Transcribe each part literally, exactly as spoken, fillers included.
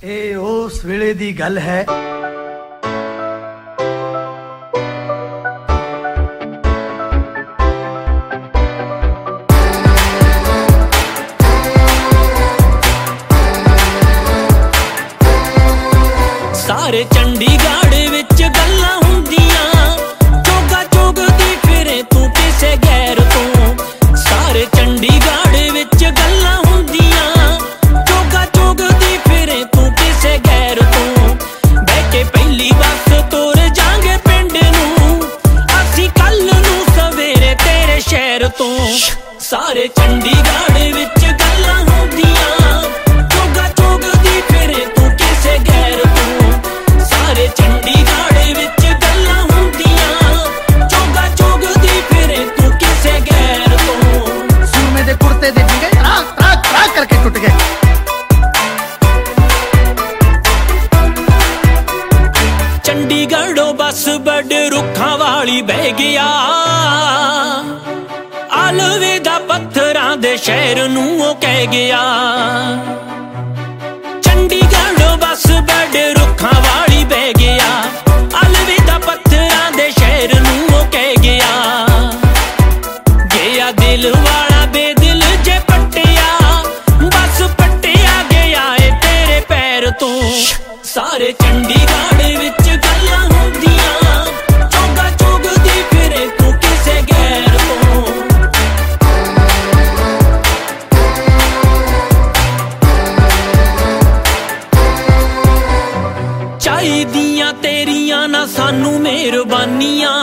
ਇਹ ਉਸ ਵੇਲੇ ਦੀ ਗੱਲ ਹੈ ਸਾਰੇ ਚੰਡੀਗੜ੍ਹ ਵਿੱਚ ਗੱਲਾਂ ਹੁੰਦੀਆਂ, ਚੋਗਾ ਚੁਗਦੀ ਫਿਰੇ ਤੂੰ ਕਿਸੇ ਗੈਰ ਤੋਂ। ਸਾਰੇ ਚੰਡੀਗੜ੍ਹ ਵਿੱਚ ਗੱਲਾਂ ਹੁੰਦੀਆਂ, ਚੋਗਾ ਚੁਗਦੀ ਫਿਰੇ ਤੂੰ ਕਿਸੇ ਗੈਰ ਤੋਂ। ਬਹਿ ਕੇ ਪਹਿਲੀ ਬੱਸ ਤੁਰ ਜਾਂਗੇ ਪਿੰਡ ਨੂੰ, ਅਸੀਂ ਕੱਲ ਨੂੰ ਸਵੇਰੇ ਤੇਰੇ ਸ਼ਹਿਰ ਤੋਂ। ਸਾਰੇ ਚੰਡੀਗੜ੍ਹ ਵਿੱਚ ਗੱਲਾਂ ਹੁੰਦੀਆਂ, ਚੋਗਾ ਚੁਗਦੀ ਫਿਰੇ ਤੂੰ ਕਿਸੇ ਗੈਰ ਤੋਂ। ਸਾਰੇ ਚੰਡੀਗੜ੍ਹ ਵਿੱਚ ਗੱਲਾਂ ਹੁੰਦੀਆਂ, ਚੋਗਾ ਚੁਗਦੀ ਫਿਰੇ ਤੂੰ ਕਿਸੇ ਗੈਰ ਤੋਂ। ਸੂਰਮੇ ਦੇ ਕੁੜਤੇ ਦੇ ਡਿਗੇ ਰਾਕ ਰਾਕ ਰਾਕ ਕਰਕੇ ਟੁੱਟ ਗਏ। ਚੰਡੀਗੜ੍ਹੋਂ ਬੱਸ ਬੜੇ ਰੁੱਖਾਂ ਵਾਲੀ ਬਹਿ ਗਿਆ, ਆਲਵੇ ਦਾ ਪੱਥਰਾਂ ਦੇ ਸ਼ਹਿਰ ਨੂੰ ਉਹ ਕਹਿ ਗਿਆ। ਚੰਡੀਗੜ੍ਹੋਂ ਬੱਸ ਬੜੇ ਰੁੱਖਾਂ ਵਾਲੀ ਬਹਿ ਗਿਆ, ਆਲਵੇ ਦਾ ਪੱਥਰਾਂ ਦੇ ਸ਼ਹਿਰ ਨੂੰ ਉਹ ਕਹਿ ਗਿਆ। ਗਿਆ ਦਿਲ ਵਾਲਾ ਬੇਦਿਲ ਜੇ ਪੱਟਿਆ, ਬੱਸ ਪੱਟਿਆ ਗਿਆ ਏ ਤੇਰੇ ਪੈਰ ਤੋਂ। ਸਾਰੇ ਚੰਡੀਗੜ੍ਹ ਵਿੱਚ ਗੱਲਾਂ ਹੁੰਦੀਆਂ, ਚੋਗਾ ਚੁਗਦੀ ਫਿਰੇ ਤੂੰ ਕਿਸੇ ਗੈਰ ਤੋਂ। ਚਾਹੀਦੀਆਂ ਤੇਰੀਆਂ ਨਾ ਸਾਨੂੰ ਮਿਹਰਬਾਨੀਆਂ,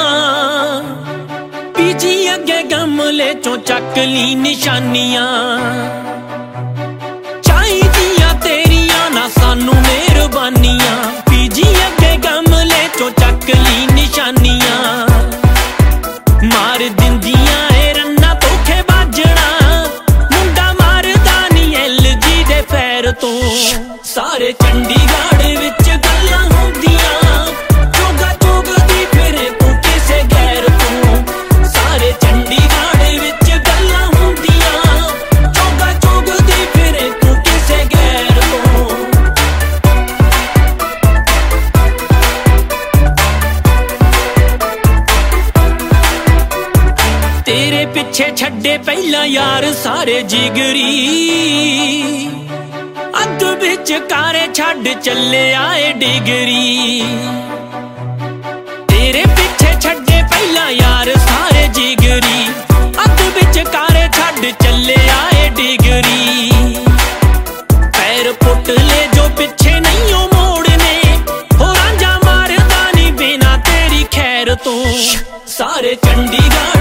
ਪੀਜੀ ਅੱਗੇ ਗਮਲੇ ਚੋਂ ਚੱਕ ਲਈ ਨਿਸ਼ਾਨੀਆਂ। ਚਾਹੀਦੀਆਂ ਤੇਰੀਆਂ ਨਾ ਸਾਨੂੰ ਮਿਹਰਬਾਨੀਆਂ, ਪੀਜੀ ਅੱਗੇ ਗਮਲੇ ਚੋਂ ਚੱਕ ਲਈ ਨਿਸ਼ਾਨੀਆਂ। ਮਾਰ ਦਿੰਦੀਆਂ ਏ ਰੰਨਾ ਧੋਖੇ ਬਾਜਣਾ, ਮੁੰਡਾ ਮਾਰਦਾ ਨੀ ਐਲ ਜੀ ਦੇ ਫੈਰ ਤੋਂ। ਸਾਰੇ ਚੰਡੀਗੜ੍ਹ ਵਿੱਚ ਗੱਲਾਂ ਹੁੰਦੀਆਂ, ਚੋਗਾ ਚੁਗਦੀ ਫਿਰੇ ਤੂੰ ਕਿਸੇ ਗੈਰ ਤੋਂ। ਸਾਰੇ ਚੰਡੀਗੜ੍ਹ ਵਿੱਚ ਗੱਲਾਂ ਹੁੰਦੀਆਂ, ਚੋਗਾ ਚੁਗਦੀ ਫਿਰੇ ਤੂੰ ਕਿਸੇ ਗੈਰ ਤੋਂ। ਤੇਰੇ ਪਿੱਛੇ ਛੱਡੇ ਪਹਿਲਾਂ ਯਾਰ ਸਾਰੇ ਜਿਗਰੀ, ਅੱਧ ਵਿੱਚ ਕਾਰੇ ਛੱਡ ਚੱਲੇ ਆਏ ਡਿਗਰੀ। ਤੇਰੇ ਪਿੱਛੇ ਛੱਡੇ ਪਹਿਲਾਂ ਯਾਰ ਸਾਰੇ ਜਿਗਰੀ, ਅੱਧ ਵਿੱਚ ਕਾਰੇ ਛੱਡ ਚੱਲੇ ਆਏ ਡਿਗਰੀ। ਪੈਰ ਪੁੱਟ ਲੈ ਜੋ ਪਿੱਛੇ ਨਹੀਂ ਉਹ ਮੋੜਨੇ, ਹੋ ਰਾਂਝਾ ਮਾਰਦਾ ਨੀ ਬਿਨਾ ਤੇਰੀ ਖੈਰ ਤੋਂ। ਸਾਰੇ ਚੰਡੀਗੜ੍ਹ